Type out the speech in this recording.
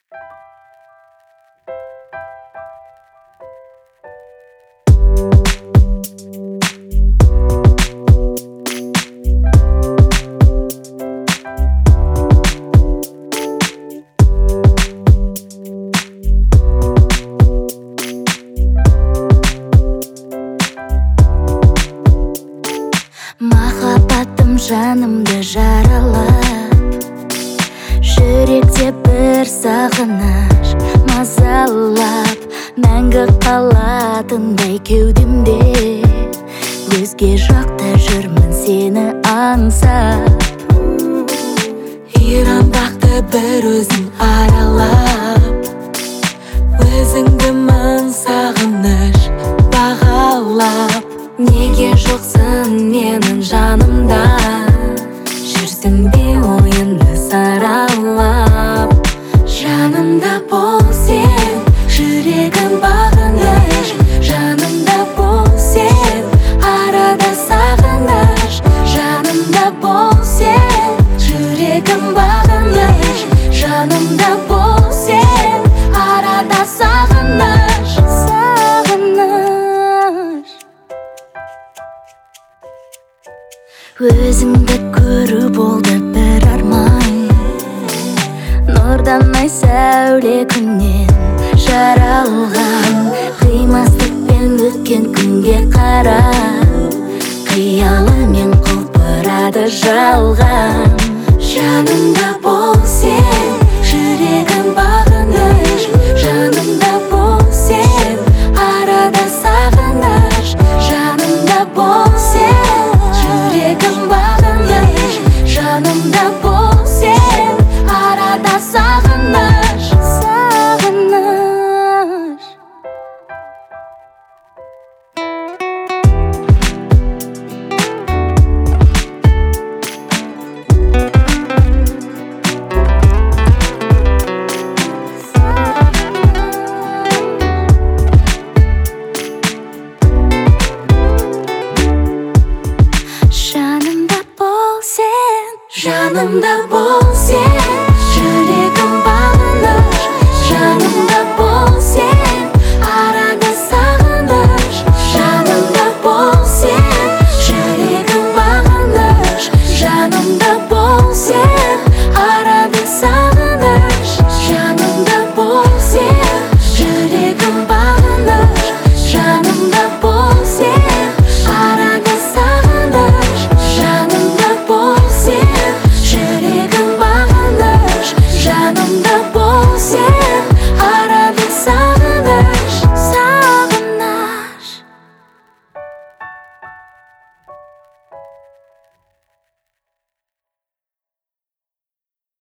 Махаббатым жанымды жаралап, жүректе бір сағыныш мазалап, мәңгі қалатындай кеудемде. Өзге жақта жүрмін сені аңсап, ирандақты бір өзің аралап, өзіңді мың сағыныш бағалап. Неге жоқсың менің жанымда, жүрсің бе ойынды саралап. Жанымда бол сен, жүрегім бағыныш. Жанымда бол сен, арада сағыныш. Жанымда бол сен, жүрегім бағыныш. Жанымда бол сен, арада сағыныш. Өзіңді көру болды бір арман, нұрдан ай сәуле күннен жаралған. Қимастықпен өткен күнге қарап, қиялымен құлпырады жалған. Жанымда бол сен, жүрегім бағыныш. Жанымда бол сен, арада сағыныш. Жанымда бол сен, жүрегім бағыныш. Жанымда бол сен, арада сағыныш. Жанымда бол сен, жүрегім бағыныш. Жанымда бол сен, арада сағыныш. Жанымда бол сен, жүрегім бағыныш. Жанымда бол сен, арада сағыныш. Жанымда бол сен, жүрегім бағыныш. Жанымда бол сен, арада сағыныш. Жанымда бол сен, жүрегім бағыныш. Жанымда